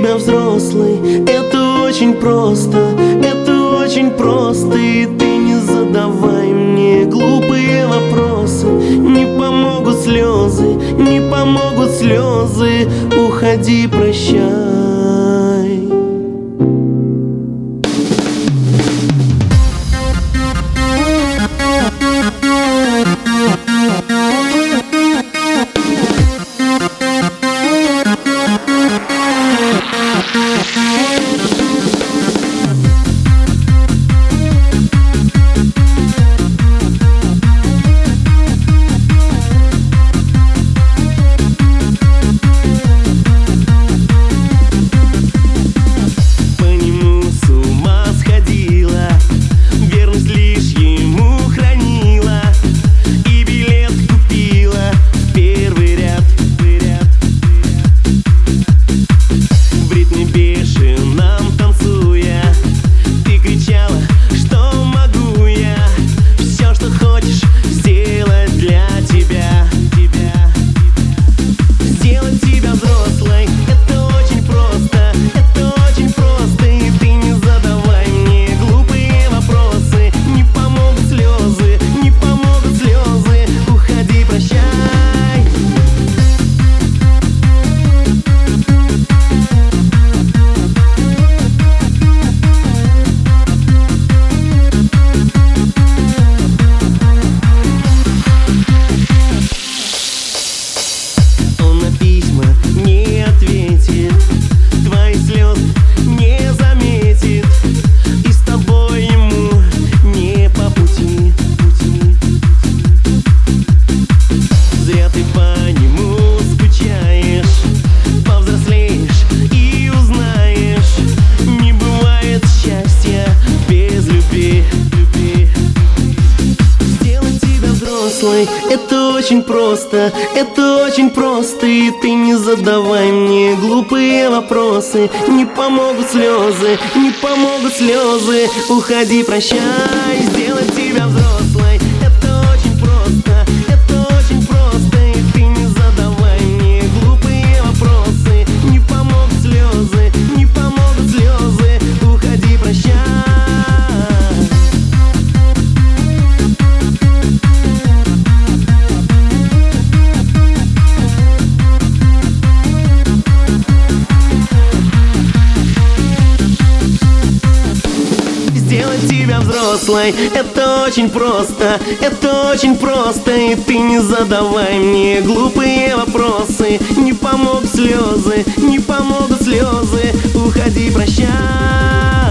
тебя взрослый, это очень просто, это очень просто. И ты не задавай мне глупые вопросы. Не помогут слезы, не помогут слезы. Уходи, прощай. Это очень просто, это очень просто. И ты не задавай мне глупые вопросы. Не помогут слезы, не помогут слезы. Уходи, прощай, сделать тебя взрослой. Это очень просто, это очень просто. И ты не задавай мне глупые вопросы. Не помогут слезы, не помогут слезы. Уходи, прощай. Сделать тебя взрослой, это очень просто, это очень просто. И ты не задавай мне глупые вопросы. Не помогут слезы, не помогут слезы. Уходи, прощай.